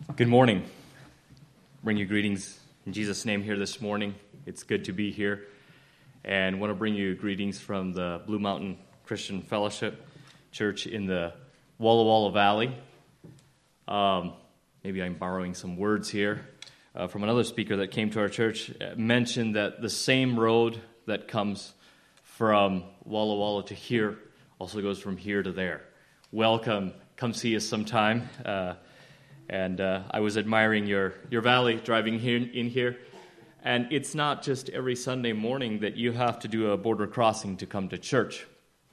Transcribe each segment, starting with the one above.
Good morning. Bring you greetings in Jesus' name here this morning. It's good to be here. And want to bring you greetings from the Blue Mountain Christian Fellowship Church in the Walla Walla Valley. Maybe I'm borrowing some words here from another speaker that came to our church, mentioned that the same road that comes from Walla Walla to here also goes from here to there. Welcome. Come see us sometime. And I was admiring your valley driving in here. And it's not just every Sunday morning that you have to do a border crossing to come to church.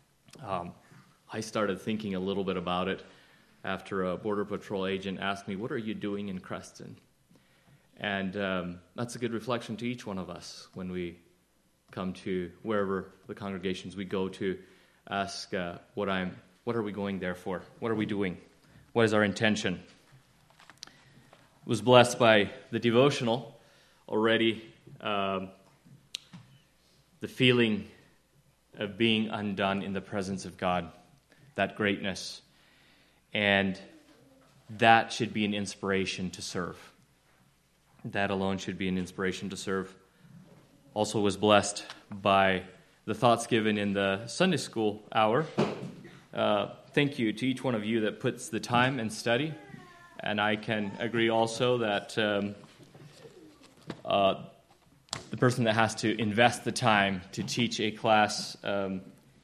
I started thinking a little bit about it after a Border Patrol agent asked me, "What are you doing in Creston?" And that's a good reflection to each one of us when we come to wherever the congregations we go to, ask what are we going there for? What are we doing? What is our intention? Was blessed by the devotional already, the feeling of being undone in the presence of God, that greatness. And that should be an inspiration to serve. That alone should be an inspiration to serve. Also was blessed by the thoughts given in the Sunday school hour. Thank you to each one of you that puts the time and study. And I can agree also that the person that has to invest the time to teach a class has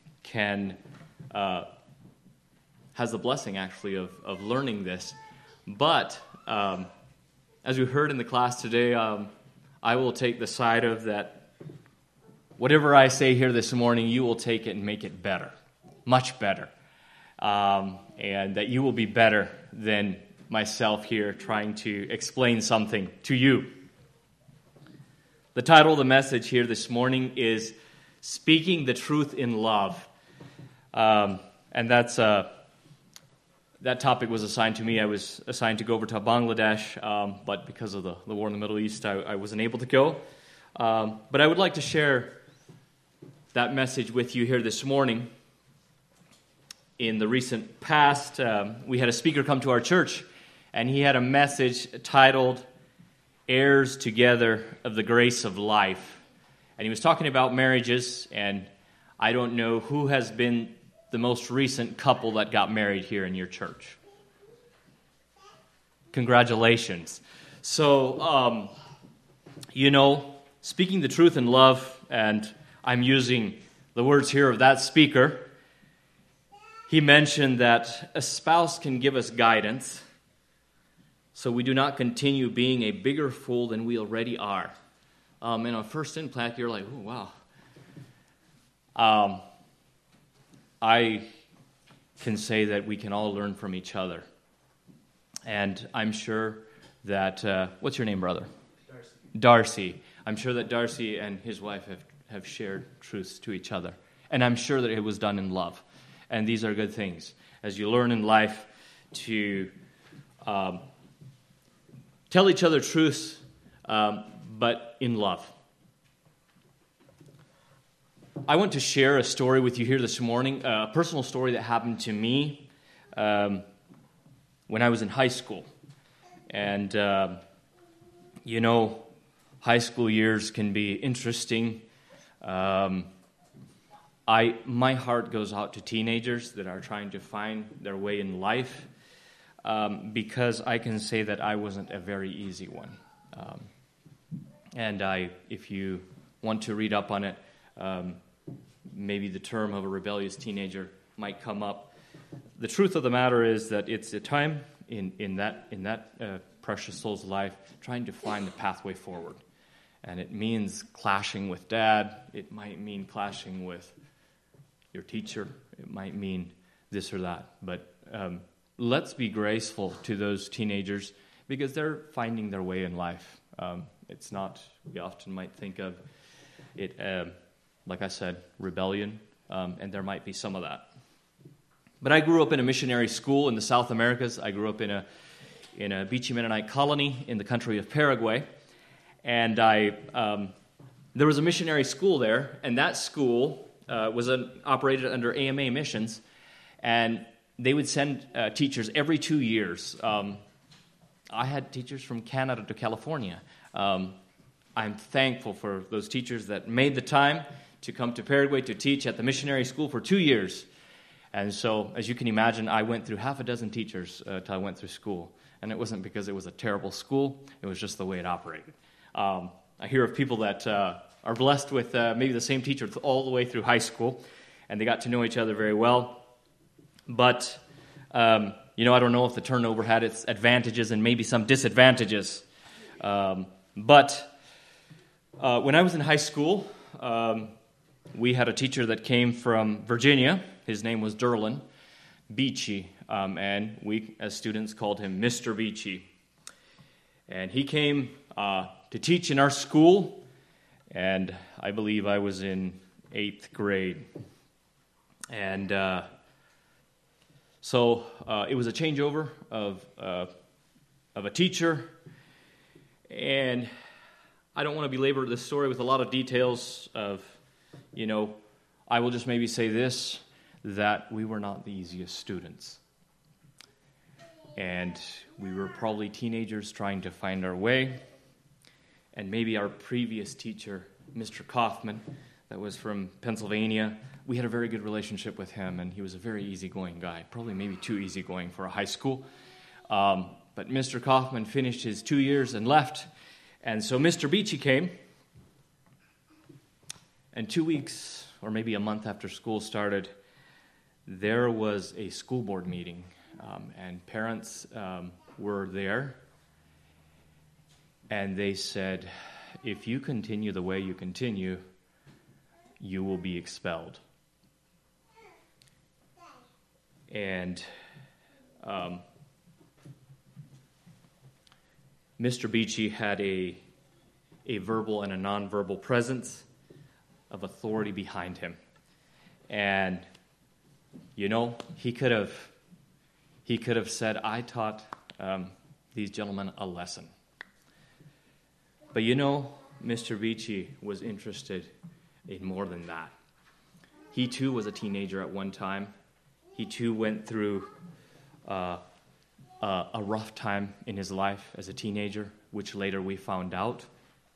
the blessing, actually, of learning this. But as we heard in the class today, I will take the side of that whatever I say here this morning, you will take it and make it better, much better. And that you will be better than myself here trying to explain something to you. The title of the message here this morning is Speaking the Truth in Love. And that topic was assigned to me. I was assigned to go over to Bangladesh, but because of the war in the Middle East, I wasn't able to go. But I would like to share that message with you here this morning. In the recent past, we had a speaker come to our church, and he had a message titled, Heirs Together of the Grace of Life. And he was talking about marriages, and I don't know who has been the most recent couple that got married here in your church. Congratulations. So, speaking the truth in love, and I'm using the words here of that speaker. He mentioned that a spouse can give us guidance, so we do not continue being a bigger fool than we already are. And on first impact, you're like, oh, wow. I can say that we can all learn from each other. And I'm sure that, what's your name, brother? Darcy. I'm sure that Darcy and his wife have shared truths to each other. And I'm sure that it was done in love. And these are good things. As you learn in life to tell each other truths, but in love. I want to share a story with you here this morning, a personal story that happened to me when I was in high school. And, high school years can be interesting. My heart goes out to teenagers that are trying to find their way in life, because I can say that I wasn't a very easy one. If you want to read up on it, maybe the term of a rebellious teenager might come up. The truth of the matter is that it's a time in that precious soul's life trying to find the pathway forward. And it means clashing with dad. It might mean clashing with your teacher. It might mean this or that. But let's be graceful to those teenagers because they're finding their way in life. It's not, we often might think of it, like I said, rebellion, and there might be some of that. But I grew up in a missionary school in the South Americas. I grew up in a Beachy Mennonite colony in the country of Paraguay. And there was a missionary school there, and that school was operated under AMA missions, and they would send teachers every 2 years. I had teachers from Canada to California. I'm thankful for those teachers that made the time to come to Paraguay to teach at the missionary school for 2 years. And so, as you can imagine, I went through half a dozen teachers till I went through school. And it wasn't because it was a terrible school. It was just the way it operated. I hear of people that are blessed with maybe the same teacher all the way through high school, and they got to know each other very well. But, I don't know if the turnover had its advantages and maybe some disadvantages. But when I was in high school, we had a teacher that came from Virginia. His name was Derlin Beachy, and we, as students, called him Mr. Beachy. And he came to teach in our school, and I believe I was in 8th grade. And so it was a changeover of a teacher, and I don't want to belabor this story with a lot of details of, I will just maybe say this, that we were not the easiest students. And we were probably teenagers trying to find our way. And maybe our previous teacher, Mr. Kaufman, that was from Pennsylvania, we had a very good relationship with him, and he was a very easygoing guy, probably maybe too easygoing for a high school. But Mr. Kaufman finished his 2 years and left, and so Mr. Beachy came, and 2 weeks or maybe a month after school started, there was a school board meeting, and parents were there, and they said, if you continue the way you continue, you will be expelled. And Mr. Beachy had a verbal and a nonverbal presence of authority behind him. And, he could have said, I taught these gentlemen a lesson. But Mr. Beachy was interested in more than that. He too was a teenager at one time. He too went through a rough time in his life as a teenager, which later we found out.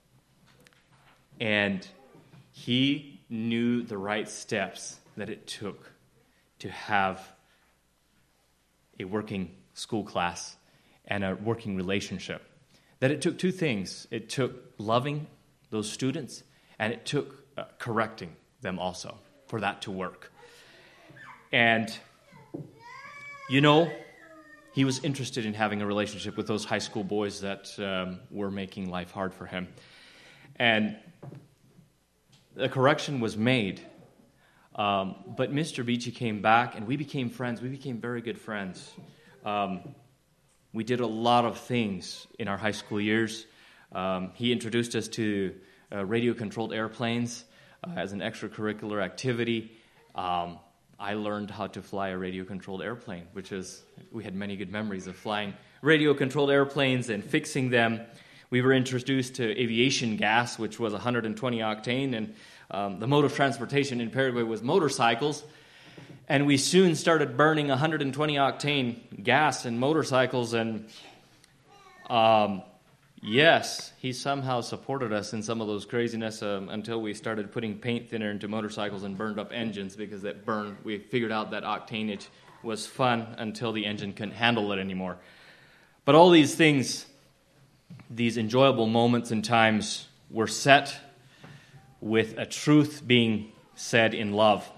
And he knew the right steps that it took to have a working school class and a working relationship. That it took two things. It took loving those students, and it took correcting them also for that to work. And, he was interested in having a relationship with those high school boys that were making life hard for him. And the correction was made. But Mr. Beachy came back, and we became friends. We became very good friends. We did a lot of things in our high school years. He introduced us to radio-controlled airplanes as an extracurricular activity. I learned how to fly a radio-controlled airplane, we had many good memories of flying radio-controlled airplanes and fixing them. We were introduced to aviation gas, which was 120 octane, and the mode of transportation in Paraguay was motorcycles. And we soon started burning 120 octane gas in motorcycles, and yes, he somehow supported us in some of those craziness until we started putting paint thinner into motorcycles and burned up engines because it burned. We figured out that octanage was fun until the engine couldn't handle it anymore. But all these things, these enjoyable moments and times were set with a truth being said in love.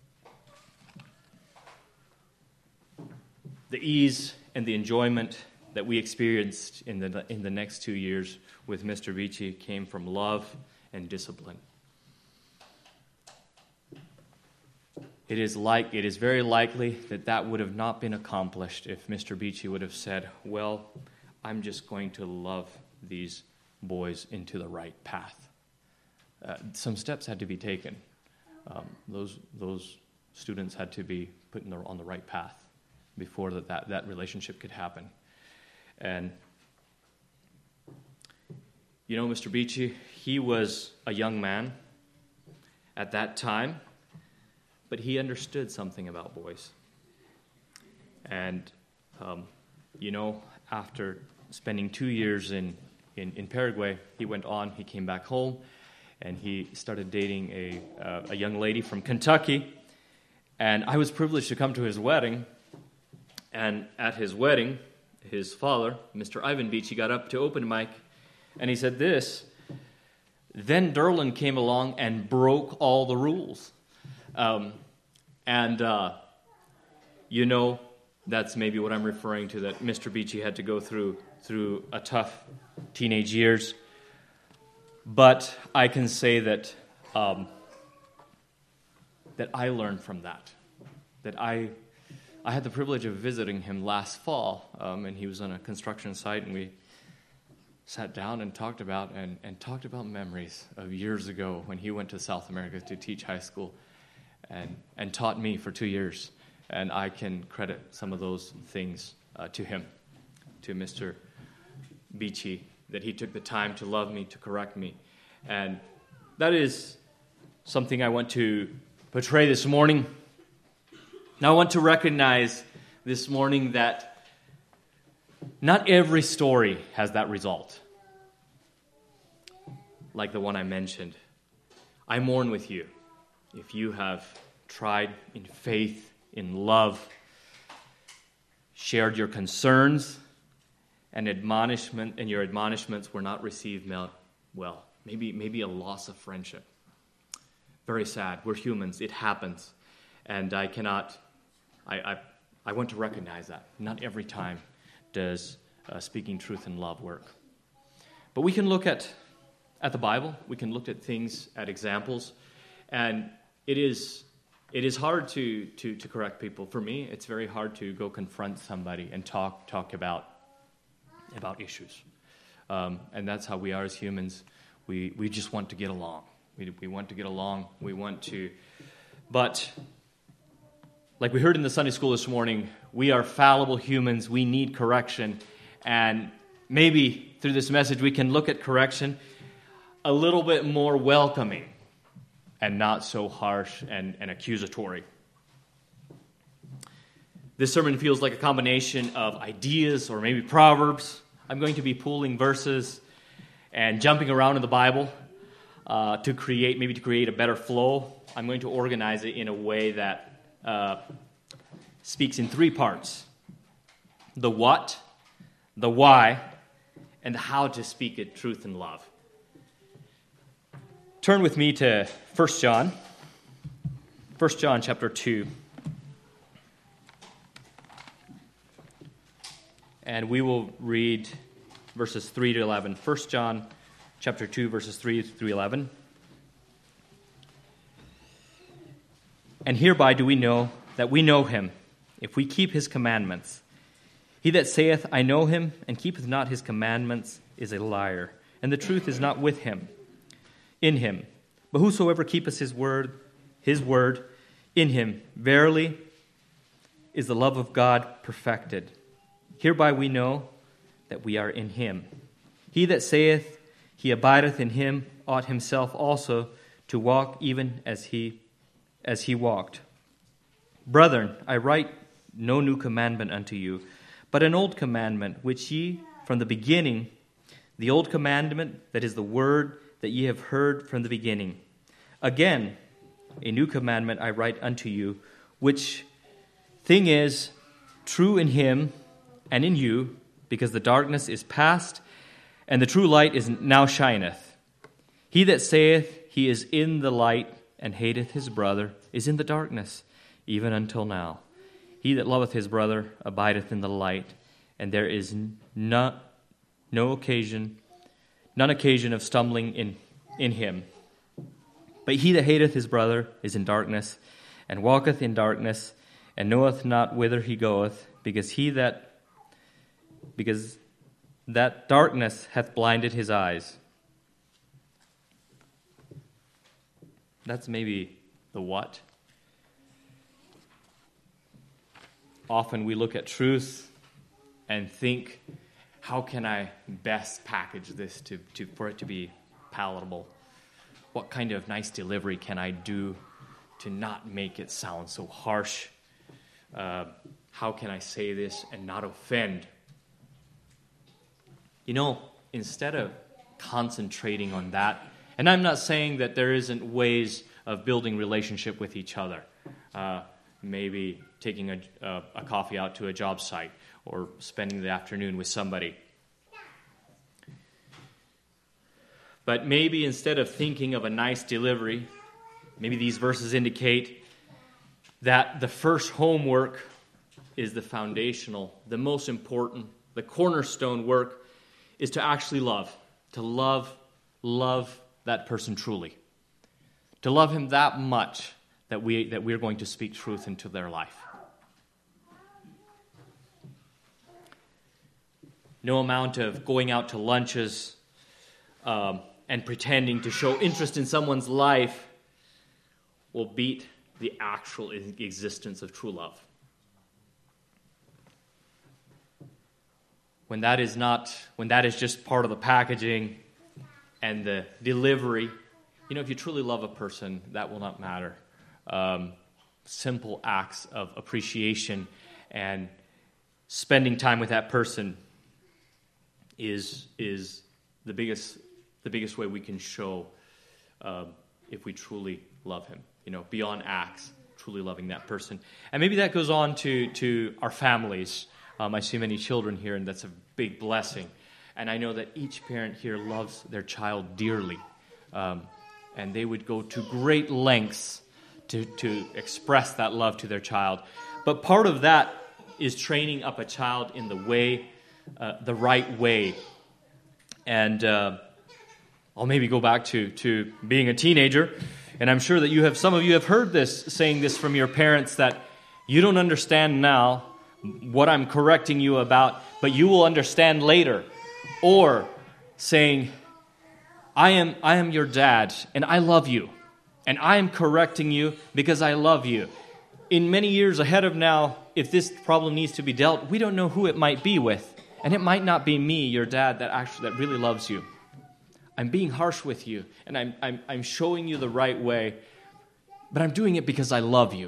The ease and the enjoyment that we experienced in the next 2 years with Mr. Beachy came from love and discipline. It is very likely that would have not been accomplished if Mr. Beachy would have said, well, I'm just going to love these boys into the right path. Some steps had to be taken. Those students had to be put on the right path before that relationship could happen. And, Mr. Beachy, he was a young man at that time, but he understood something about boys. And, after spending 2 years in Paraguay, he came back home, and he started dating a young lady from Kentucky. And I was privileged to come to his wedding. And at his wedding, his father, Mr. Ivan Beachy, got up to open mic, and he said this: "Then Derlin came along and broke all the rules." That's maybe what I'm referring to, that Mr. Beachy had to go through a tough teenage years. But I can say that that I learned from that. That I had the privilege of visiting him last fall, and he was on a construction site, and we sat down and talked about memories of years ago when he went to South America to teach high school, and taught me for 2 years. And I can credit some of those things to him, to Mr. Beachy, that he took the time to love me, to correct me. And that is something I want to portray this morning. Now, I want to recognize this morning that not every story has that result, like the one I mentioned. I mourn with you if you have tried in faith, in love, shared your concerns, and your admonishments were not received well. Maybe a loss of friendship. Very sad. We're humans. It happens. And I want to recognize that. Not every time does speaking truth in love work. But we can look at the Bible. We can look at things, at examples. And it is hard to correct people. For me, it's very hard to go confront somebody and talk about issues. And that's how we are as humans. We just want to get along. We want to get along. We want to... But, like we heard in the Sunday school this morning, we are fallible humans. We need correction. And maybe through this message we can look at correction a little bit more welcoming and not so harsh and accusatory. This sermon feels like a combination of ideas or maybe proverbs. I'm going to be pulling verses and jumping around in the Bible to create a better flow. I'm going to organize it in a way that speaks in 3 parts: the what, the why, and the how to speak it, truth and love. Turn with me to 1 John. 1 John chapter 2. And we will read verses 3 to 11. 1 John chapter 2, verses 3 through 11. And hereby do we know that we know him, if we keep his commandments. He that saith, I know him, and keepeth not his commandments, is a liar, and the truth is not with him. In him. But whosoever keepeth his word in him, verily is the love of God perfected. Hereby we know that we are in him. He that saith he abideth in him ought himself also to walk even as he walked. Brethren, I write no new commandment unto you, but an old commandment, which ye from the beginning, the old commandment that is the word that ye have heard from the beginning. Again, a new commandment I write unto you, which thing is true in him and in you, because the darkness is past, and the true light is now shineth. He that saith he is in the light and hateth his brother is in the darkness, even until now. He that loveth his brother abideth in the light, and there is none occasion of stumbling in him. But he that hateth his brother is in darkness, and walketh in darkness, and knoweth not whither he goeth, because that darkness hath blinded his eyes. That's maybe the what. Often we look at truth and think, how can I best package this for it to be palatable? What kind of nice delivery can I do to not make it sound so harsh? How can I say this and not offend? Instead of concentrating on that, and I'm not saying that there isn't ways of building relationship with each other, maybe taking a coffee out to a job site or spending the afternoon with somebody. But maybe instead of thinking of a nice delivery, maybe these verses indicate that the first homework is the foundational, the most important, the cornerstone work is to actually love, to love that person truly, to love him that much that we're going to speak truth into their life. No amount of going out to lunches and pretending to show interest in someone's life will beat the actual existence of true love. When that is just part of the packaging and the delivery, if you truly love a person, that will not matter. Simple acts of appreciation and spending time with that person is the biggest way we can show if we truly love him. Beyond acts, truly loving that person. And maybe that goes on to our families. I see many children here, and that's a big blessing. And I know that each parent here loves their child dearly. And they would go to great lengths to express that love to their child. But part of that is training up a child in the right way. And I'll maybe go back to being a teenager. And I'm sure that some of you have heard saying this from your parents, that you don't understand now what I'm correcting you about, but you will understand later. Or saying, I am your dad, and I love you, and I am correcting you because I love you. In many years ahead of now, if this problem needs to be dealt, we don't know who it might be with, and it might not be me, your dad, that really loves you. I'm being harsh with you, and I'm showing you the right way, but I'm doing it because I love you.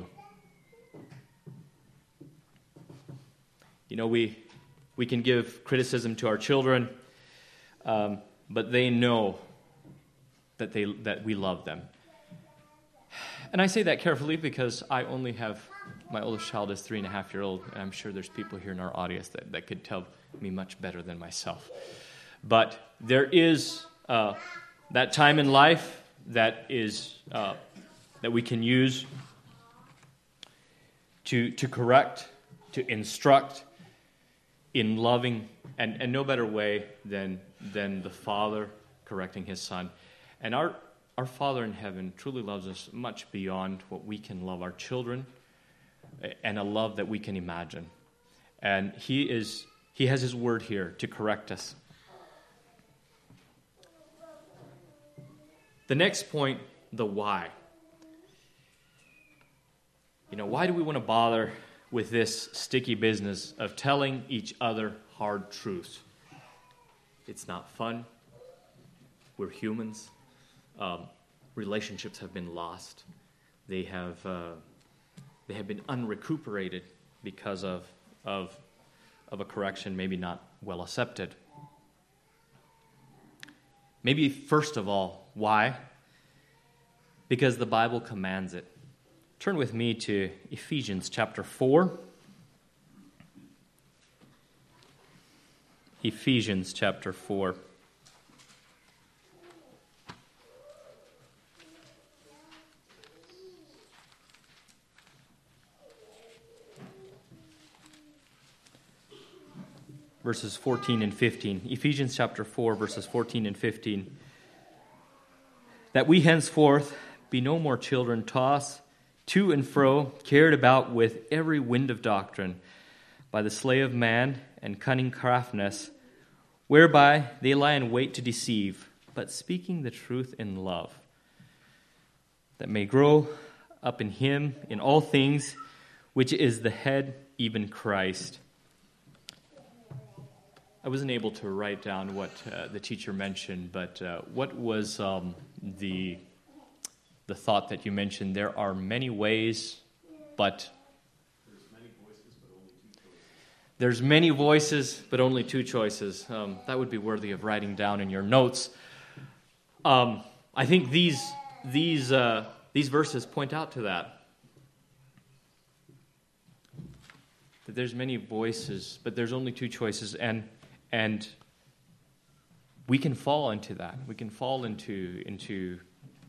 We can give criticism to our children, but they know that we love them. And I say that carefully because I only have, my oldest child is 3.5-year-old, and I'm sure there's people here in our audience that could tell me much better than myself. But there is that time in life that we can use to correct, to instruct in loving, and no better way than the Father correcting his Son. And our Father in heaven truly loves us much beyond what we can love our children, and a love that we can imagine. And he has his word here to correct us. The next point, the why. Why do we want to bother with this sticky business of telling each other hard truths? It's not fun. We're humans. Relationships have been lost. They have been unrecuperated because of a correction maybe not well accepted. Maybe first of all, why? Because the Bible commands it. Turn with me to Ephesians chapter 4. Ephesians chapter 4. Verses 14 and 15. Ephesians chapter 4, verses 14 and 15. That we henceforth be no more children tossed to and fro, carried about with every wind of doctrine, by the sleight of man and cunning craftiness, whereby they lie in wait to deceive, but speaking the truth in love, that may grow up in him in all things, which is the head, even Christ. I wasn't able to write down what the teacher mentioned, but what was the thought that you mentioned? There are many ways, but... There's many voices, but only two choices. There's many voices, but only two choices. That would be worthy of writing down in your notes. I think these verses point out to that. That there's many voices, but there's only two choices, and we can fall into that. We can fall into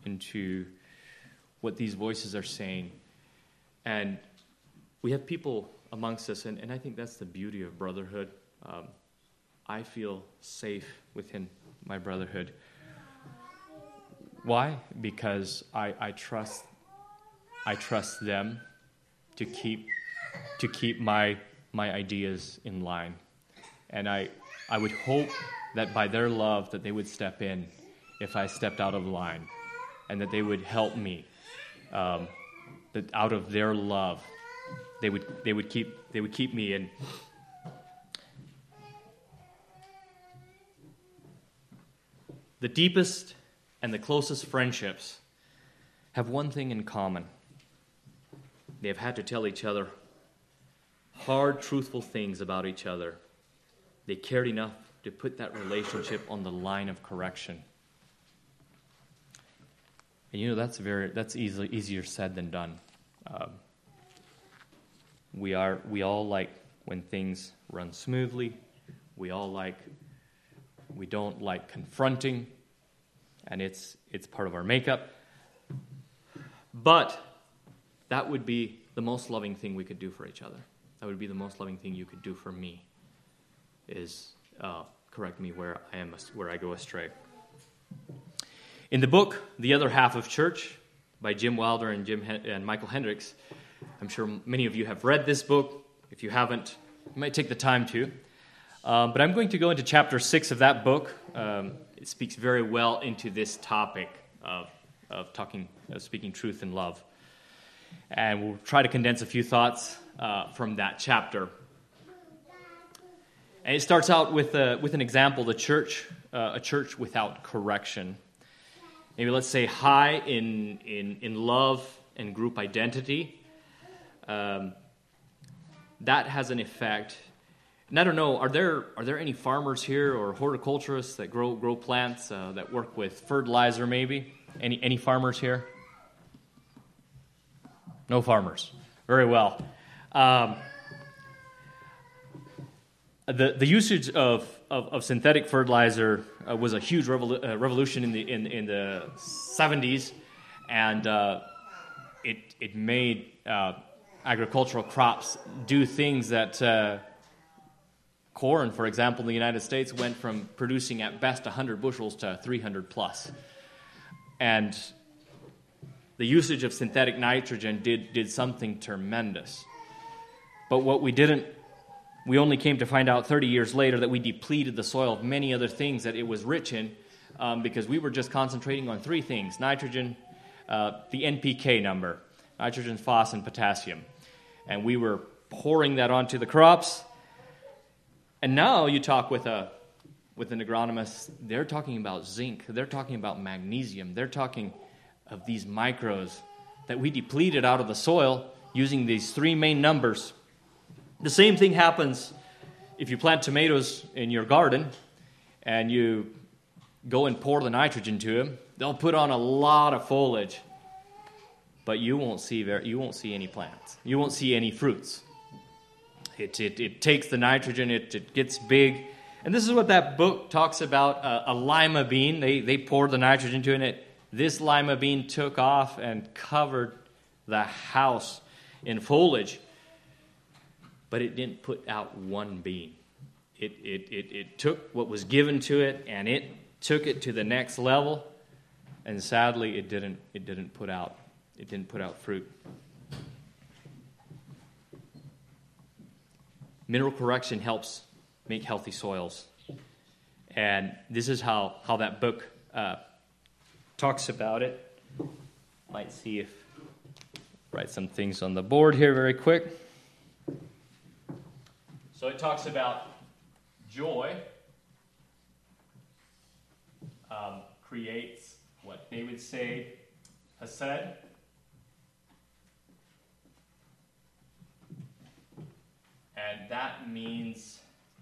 what these voices are saying, and we have people amongst us, and I think that's the beauty of brotherhood. I feel safe within my brotherhood. Why? Because I trust them to keep my ideas in line, and I would hope that by their love that they would step in if I stepped out of line, and that they would help me. That out of their love, they would keep me in. The deepest and the closest friendships have one thing in common. They have had to tell each other hard, truthful things about each other. They cared enough to put that relationship on the line of correction. And that's easier said than done. We all like when things run smoothly. We don't like confronting, and it's part of our makeup. But that would be the most loving thing we could do for each other. That would be the most loving thing you could do for me, is correct me where I go astray. In the book, The Other Half of Church, by Jim Wilder and Michael Hendricks, I'm sure many of you have read this book. If you haven't, you might take the time to. But I'm going to go into chapter 6 of that book. It speaks very well into this topic of speaking truth in love. And we'll try to condense a few thoughts from that chapter. And it starts out with an example, a church without correction. Maybe let's say high in love and group identity. That has an effect. And I don't know, are there any farmers here or horticulturists that grow plants that work with fertilizer maybe? Any farmers here? No farmers. Very well. The usage of synthetic fertilizer was a huge revolution in the 70s, and it made agricultural crops do things that corn, for example, in the United States went from producing at best 100 bushels to 300 plus. And the usage of synthetic nitrogen did something tremendous. But what we only came to find out 30 years later that we depleted the soil of many other things that it was rich in, because we were just concentrating on three things: nitrogen, the NPK number, nitrogen, phos, and potassium. And we were pouring that onto the crops. And now you talk with an agronomist, they're talking about zinc, they're talking about magnesium, they're talking of these micros that we depleted out of the soil using these three main numbers. The same thing happens if you plant tomatoes in your garden and you go and pour the nitrogen to them. They'll put on a lot of foliage, but you won't see any plants. You won't see any fruits. It takes the nitrogen, it gets big. And this is what that book talks about, a lima bean. They poured the nitrogen into it. This lima bean took off and covered the house in foliage. But it didn't put out one bean. It took what was given to it, and it took it to the next level. And sadly, it didn't put out fruit. Mineral correction helps make healthy soils. And this is how that book talks about it. Might see if write some things on the board here very quick. So it talks about joy creates what they would say hesed. And that means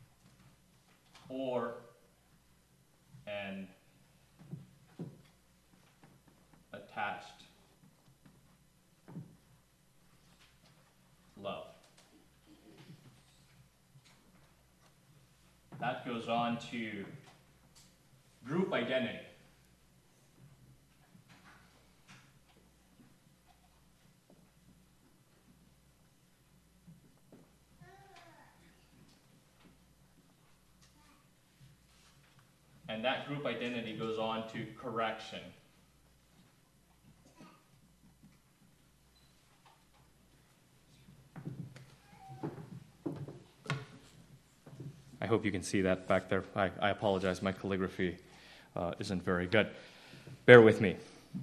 or and attached love. That goes on to group identity. And that group identity goes on to correction. I hope you can see that back there. I apologize, my calligraphy isn't very good. Bear with me.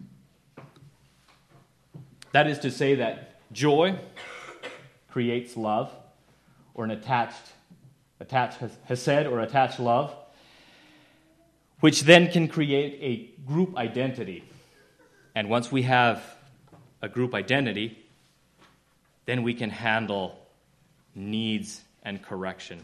That is to say that joy creates love, or an attached hesed or attached love, which then can create a group identity. And once we have a group identity, then we can handle needs and correction.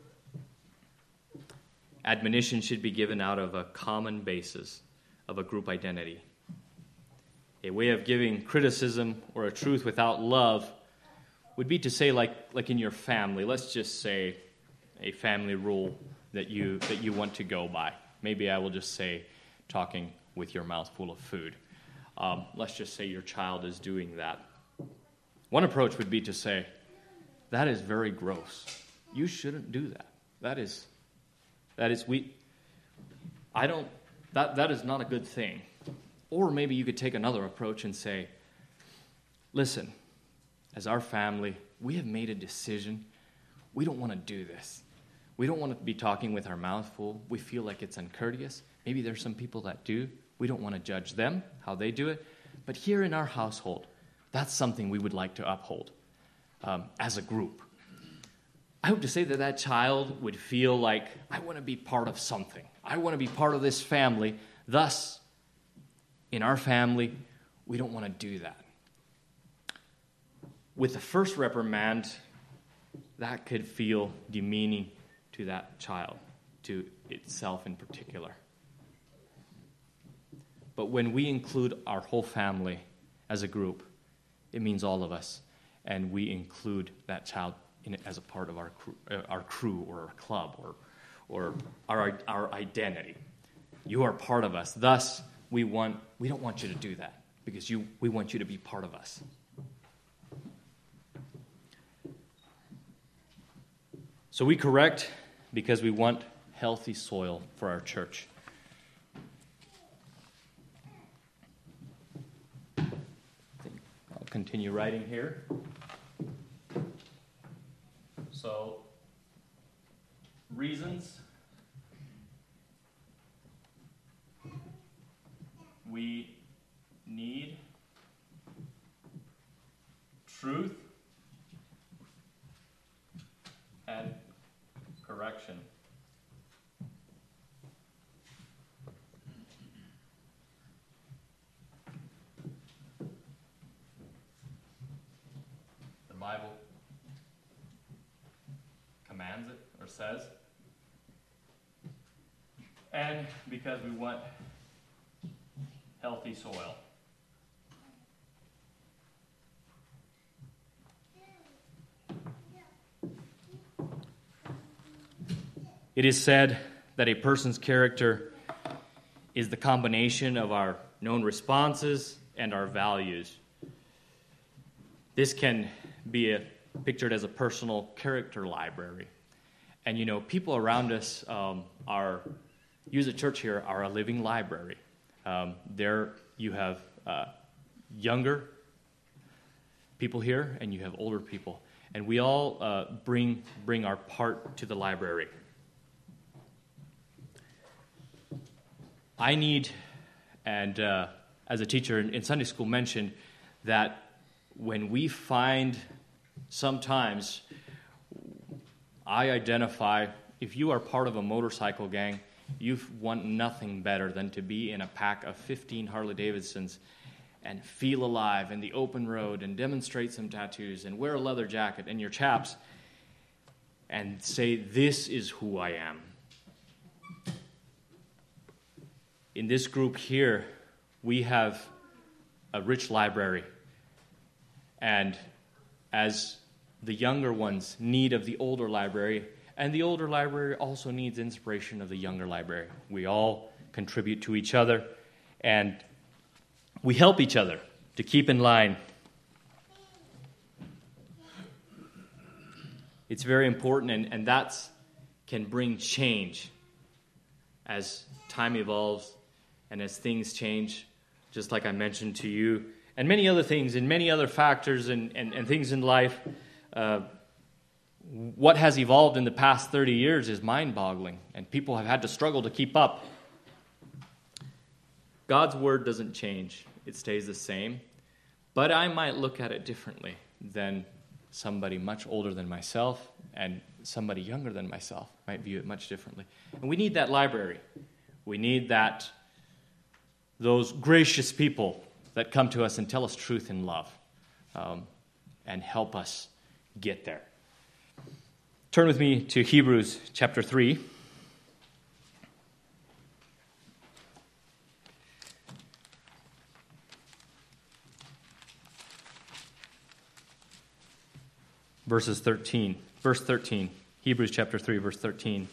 Admonition should be given out of a common basis of a group identity. A way of giving criticism or a truth without love would be to say, like in your family, let's just say a family rule that you want to go by. Maybe I will just say talking with your mouth full of food. Let's just say your child is doing that. One approach would be to say, that is very gross. You shouldn't do that. That is not a good thing. Or maybe you could take another approach and say, listen, as our family, we have made a decision. We don't want to do this. We don't want to be talking with our mouth full. We feel like it's uncourteous. Maybe there's some people that do. We don't want to judge them, how they do it. But here in our household, that's something we would like to uphold as a group. I hope to say that that child would feel like, I want to be part of something. I want to be part of this family. Thus, in our family, we don't want to do that. With the first reprimand, that could feel demeaning to that child, to itself in particular. But when we include our whole family as a group, it means all of us, and we include that child in it as a part of our crew or our club or our identity. You are part of us. Thus, we don't want you to do that because we want you to be part of us. So we correct because we want healthy soil for our church. I'll continue writing here. So, reasons we need truth and correction. The Bible commands it or says. And because we want healthy soil. It is said that a person's character is the combination of our known responses and our values. This can be pictured as a personal character library. And people around us use a church here are a living library. There you have younger people here, and you have older people. And we all bring our part to the library. I need, and as a teacher in Sunday school mentioned, that when we find sometimes, I identify, if you are part of a motorcycle gang, you want nothing better than to be in a pack of 15 Harley-Davidsons and feel alive in the open road and demonstrate some tattoos and wear a leather jacket and your chaps. and say, this is who I am. In this group here, we have a rich library. And as the younger ones need of the older library, and the older library also needs inspiration of the younger library. We all contribute to each other, and we help each other to keep in line. It's very important, and that can bring change as time evolves and as things change, just like I mentioned to you, and many other things, and many other factors and things in life. What has evolved in the past 30 years is mind-boggling, and people have had to struggle to keep up. God's word doesn't change. It stays the same. But I might look at it differently than somebody much older than myself, and somebody younger than myself might view it much differently. And we need that library. We need those gracious people that come to us and tell us truth in love, and help us get there. Turn with me to Hebrews chapter 3. Verse 13, Hebrews chapter 3, verse 13.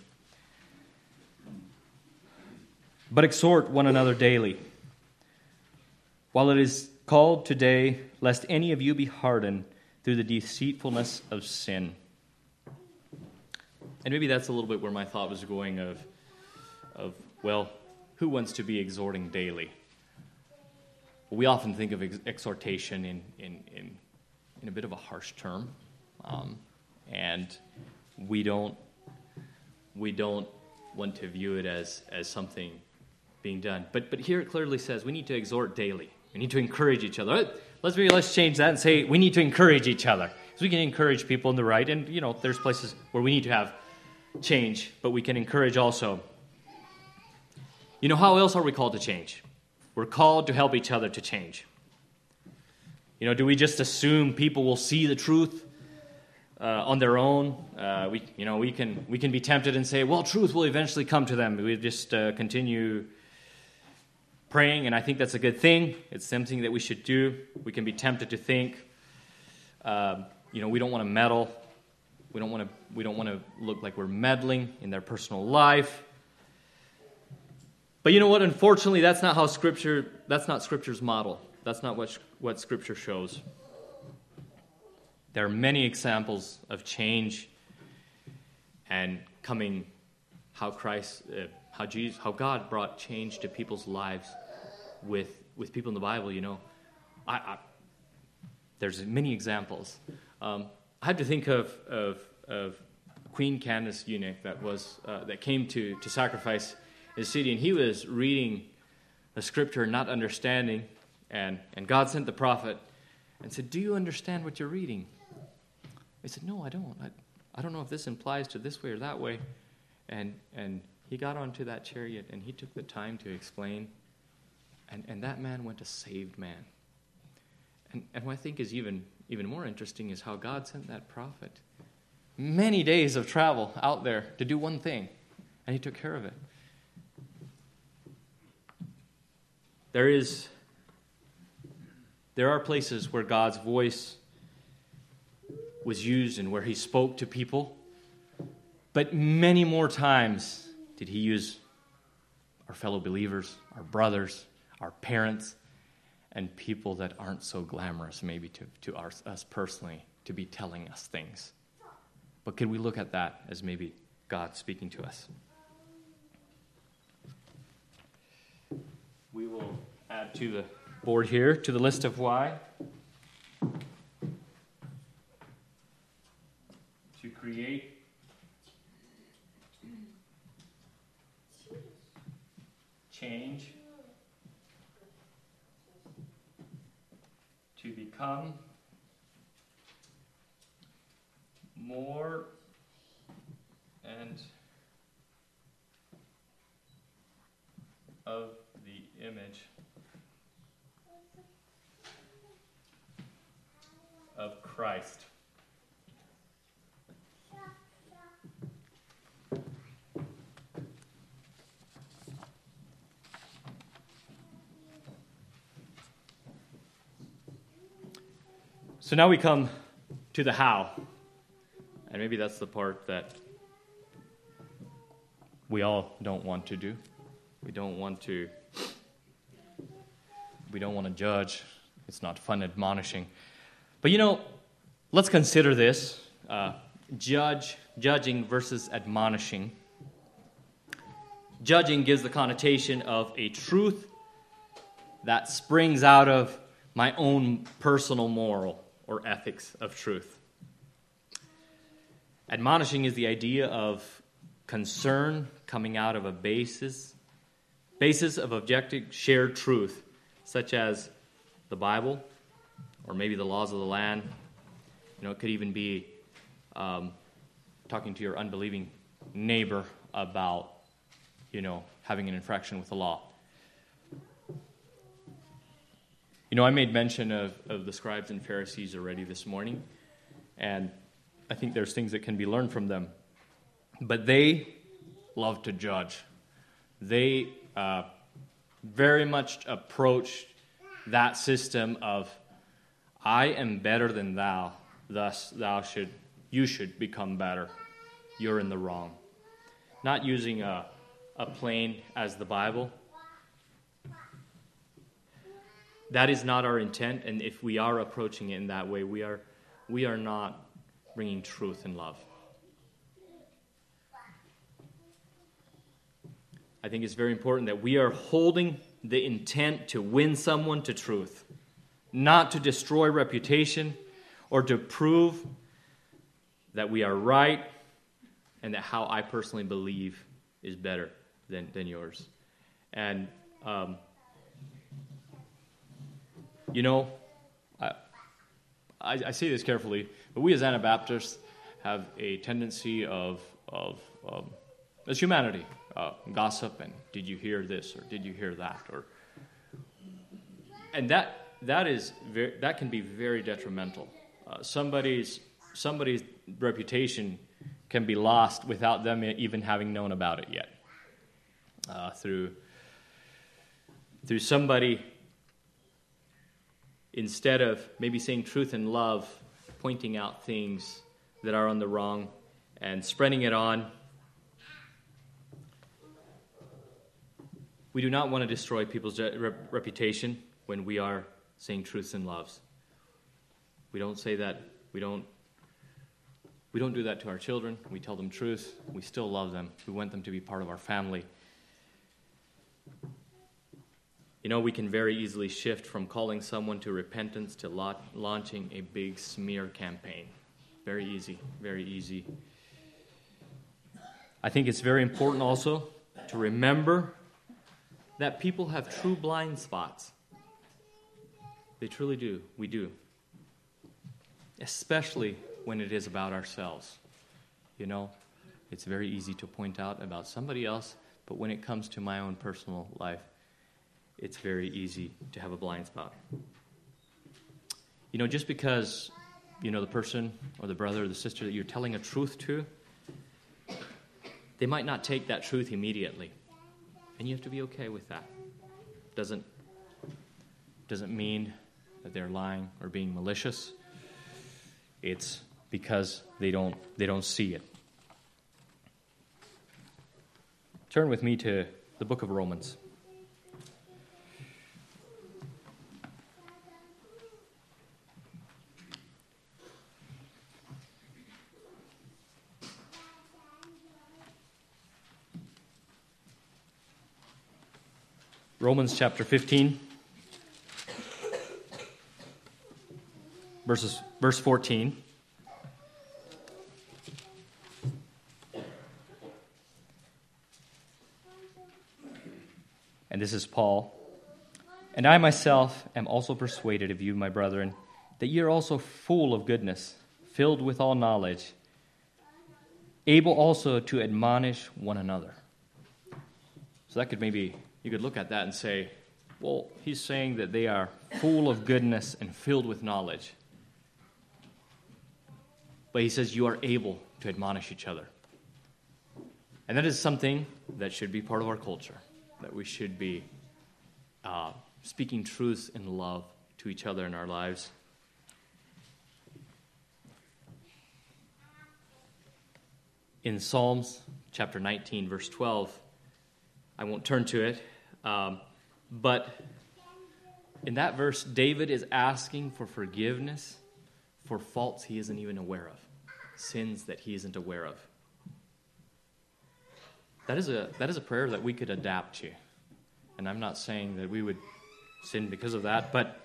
But exhort one another daily, while it is called today, lest any of you be hardened through the deceitfulness of sin. And maybe that's a little bit where my thought was going of well, who wants to be exhorting daily? We often think of exhortation in a bit of a harsh term. And we don't want to view it as something being done. But here it clearly says we need to exhort daily. We need to encourage each other. Let's change that and say we need to encourage each other. Because we can encourage people in the right, and there's places where we need to have change, but we can encourage also. How else are we called to change? We're called to help each other to change. Do we just assume people will see the truth on their own? We can be tempted and say, well, truth will eventually come to them. We just continue praying, and I think that's a good thing. It's something that we should do. We can be tempted to think, we don't want to meddle. We don't want to look like we're meddling in their personal life. But you know what? Unfortunately, that's not Scripture's model. That's not what Scripture shows. There are many examples of change and coming, how God brought change to people's lives with people in the Bible. There's many examples. I had to think of Queen Candace eunuch that came to sacrifice his city, and he was reading the Scripture, not understanding, and God sent the prophet and said, "Do you understand what you're reading?" He said, "No, I don't. I don't know if this implies to this way or that way." And he got onto that chariot, and he took the time to explain. And that man went a saved man. And what I think is even more interesting is how God sent that prophet many days of travel out there to do one thing, and he took care of it. There are places where God's voice was used and where he spoke to people, but many more times did he use our fellow believers, our brothers, our parents, and people that aren't so glamorous maybe to us personally to be telling us things. But could we look at that as maybe God speaking to us? We will add to the board here, to the list of why. To create change, to become more and of the image of Christ. So now we come to the how. And maybe that's the part that we all don't want to do. We don't want to judge. It's not fun admonishing. But let's consider this. Judging versus admonishing. Judging gives the connotation of a truth that springs out of my own personal moral or ethics of truth. Admonishing is the idea of concern coming out of a basis of objective shared truth, such as the Bible or maybe the laws of the land. It could even be talking to your unbelieving neighbor about, having an infraction with the law. I made mention of the scribes and Pharisees already this morning, and I think there's things that can be learned from them. But they love to judge. They very much approach that system of, I am better than thou, thus you should become better. You're in the wrong. Not using a plane as the Bible. That is not our intent, and if we are approaching it in that way, we are not bringing truth and love. I think it's very important that we are holding the intent to win someone to truth, not to destroy reputation or to prove that we are right and that how I personally believe is better than yours. And I say this carefully, but we as Anabaptists have a tendency of as humanity, gossip and did you hear this or did you hear that, and that can be very detrimental. Somebody's reputation can be lost without them even having known about it yet. Through somebody, instead of maybe saying truth and love, pointing out things that are on the wrong and spreading it on. We do not want to destroy people's reputation when we are saying truths and loves. We don't say that. We don't do that to our children. We tell them truth. We still love them. We want them to be part of our family. We can very easily shift from calling someone to repentance to launching a big smear campaign. Very easy, very easy. I think it's very important also to remember that people have true blind spots. They truly do. We do. Especially when it is about ourselves. It's very easy to point out about somebody else, but when it comes to my own personal life, it's very easy to have a blind spot. Just because, the person or the brother or the sister that you're telling a truth to, they might not take that truth immediately. And you have to be okay with that. Doesn't mean that they're lying or being malicious. It's because they don't see it. Turn with me to the book of Romans. Romans chapter 15, verse 14. And this is Paul. And I myself am also persuaded of you, my brethren, that ye are also full of goodness, filled with all knowledge, able also to admonish one another. So that could maybe, you could look at that and say, well, he's saying that they are full of goodness and filled with knowledge. But he says you are able to admonish each other. And that is something that should be part of our culture, that we should be speaking truths in love to each other in our lives. in Psalms chapter 19, verse 12. I won't turn to it, but in that verse, David is asking for forgiveness for faults he isn't even aware of, sins that he isn't aware of. That is a prayer that we could adapt to. And I'm not saying that we would sin because of that, but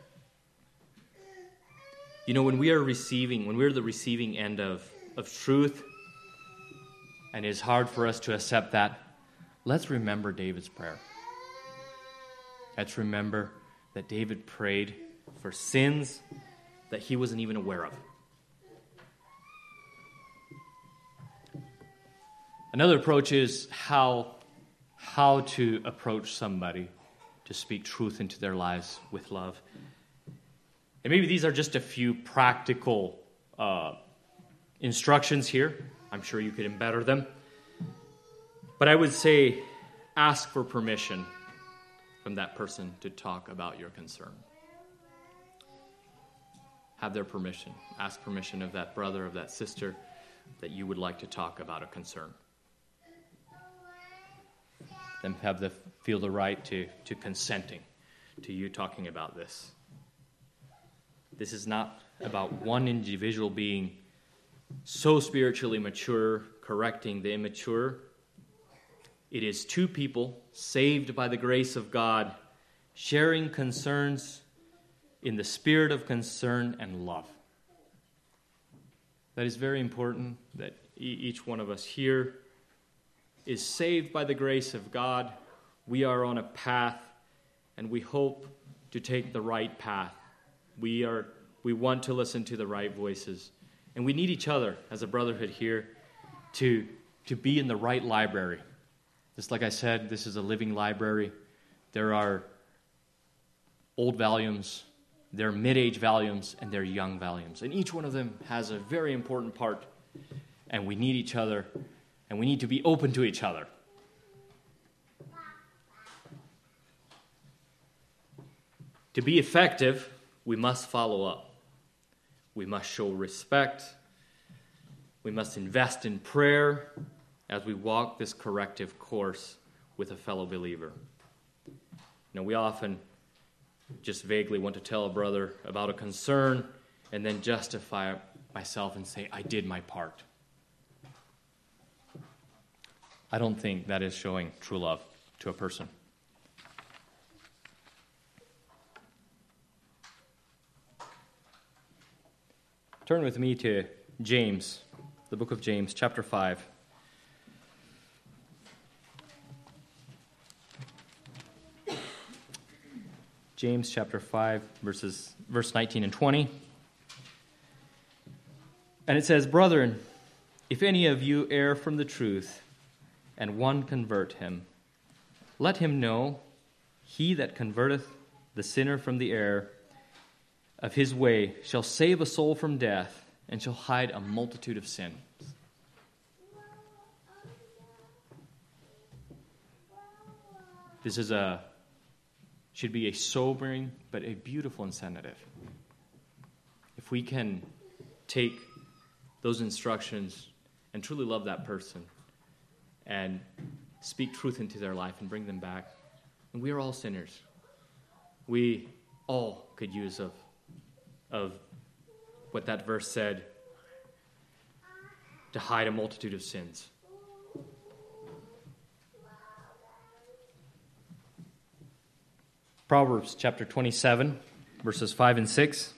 when we're the receiving end of truth, and it's hard for us to accept that, let's remember David's prayer. Let's remember that David prayed for sins that he wasn't even aware of. Another approach is how to approach somebody to speak truth into their lives with love. And maybe these are just a few practical instructions here. I'm sure you could embed them. But I would say ask for permission from that person to talk about your concern. Have their permission. Ask permission of that brother, of that sister, that you would like to talk about a concern. Them feel the right to consenting to you talking about this. This is not about one individual being so spiritually mature, correcting the immature. It is two people saved by the grace of God, sharing concerns in the spirit of concern and love. That is very important, that each one of us here is saved by the grace of God. We are on a path, and we hope to take the right path. We want to listen to the right voices. And we need each other as a brotherhood here to be in the right library. Just like I said, this is a living library. There are old volumes, there are mid-age volumes, and there are young volumes. And each one of them has a very important part. And we need each other, and we need to be open to each other. To be effective, we must follow up. We must show respect. We must invest in prayer as we walk this corrective course with a fellow believer. We often just vaguely want to tell a brother about a concern and then justify myself and say, I did my part. I don't think that is showing true love to a person. Turn with me to James, the book of James, chapter 5. James chapter 5, verse 19 and 20. And it says, Brethren, if any of you err from the truth, and one convert him, let him know, he that converteth the sinner from the error of his way shall save a soul from death, and shall hide a multitude of sins. This should be a sobering but a beautiful incentive. If we can take those instructions and truly love that person and speak truth into their life and bring them back, and we are all sinners. We all could use of what that verse said, to hide a multitude of sins. Proverbs chapter 27, verses 5 and 6.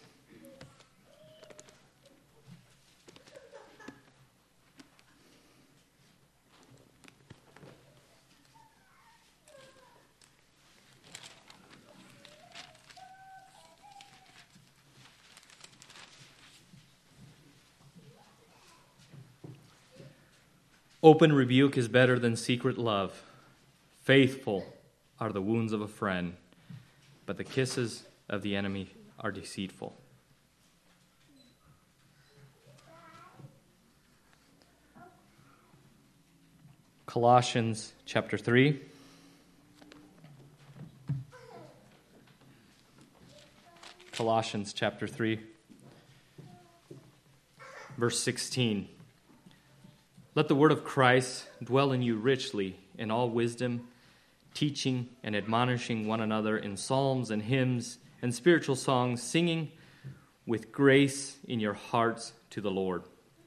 Open rebuke is better than secret love. Faithful are the wounds of a friend, but the kisses of the enemy are deceitful. Colossians chapter 3. Colossians chapter 3, verse 16. Let the word of Christ dwell in you richly in all wisdom, teaching and admonishing one another in psalms and hymns and spiritual songs, singing with grace in your hearts to the Lord.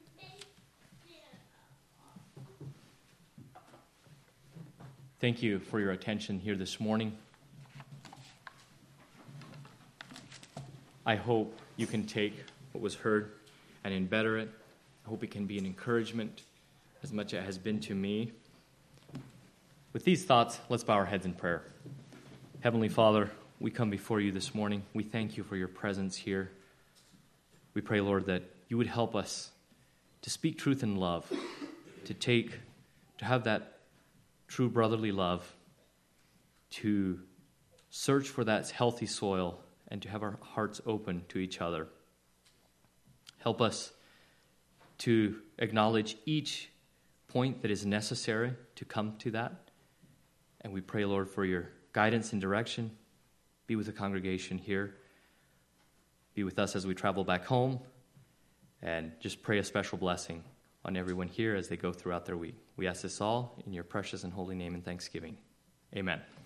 Thank you for your attention here this morning. I hope you can take what was heard and embetter it. I hope it can be an encouragement as much as it has been to me. With these thoughts, let's bow our heads in prayer. Heavenly Father, we come before you this morning. We thank you for your presence here. We pray, Lord, that you would help us to speak truth in love, to have that true brotherly love, to search for that healthy soil, and to have our hearts open to each other. Help us to acknowledge each point that is necessary to come to that. And we pray, Lord, for your guidance and direction. Be with the congregation here. Be with us as we travel back home. And just pray a special blessing on everyone here as they go throughout their week. We ask this all in your precious and holy name and thanksgiving. Amen.